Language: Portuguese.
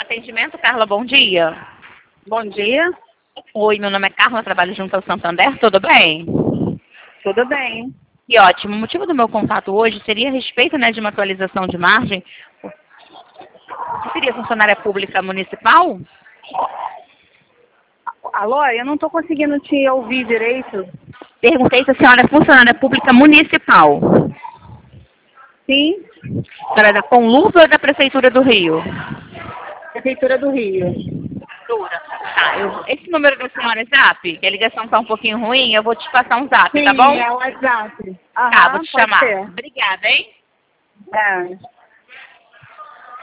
Atendimento, Carla, bom dia. Bom dia, Oi, meu nome é Carla, trabalho junto ao Santander, tudo bem? tudo bem? E ótimo. O motivo do meu contato hoje seria a respeito, né, de uma atualização de margem. Você seria funcionária pública municipal? Alô, eu não estou conseguindo te ouvir direito. Perguntei se a senhora é funcionária pública municipal. Sim, A senhora é da Conluve ou é da Prefeitura do Rio? Prefeitura do Rio. Tá, esse número da senhora é Zap, que a ligação está um pouquinho ruim, eu vou te passar um Zap, Sim, tá bom? é o WhatsApp. Tá, vou Aham, te pode chamar. ser. Obrigada, hein? É.